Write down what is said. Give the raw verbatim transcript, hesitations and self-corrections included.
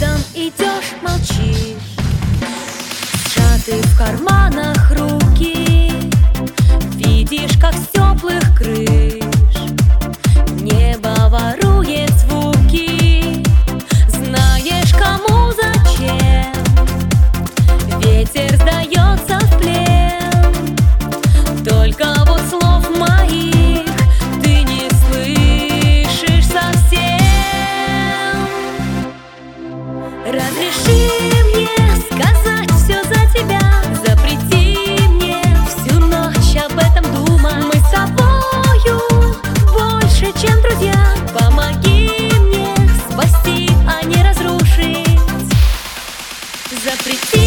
рядом идешь, молчишь, сжаты в карманах руки, видишь, как с теплых крыш небо ворует звуки. Знаешь, кому зачем ветер сдается в плен, только вот слов моих ты не слышишь совсем. Разреши мне сказать все за тебя, запрети мне всю ночь об этом думать. Мы с тобою больше, чем друзья, помоги мне спасти, а не разрушить. Запрети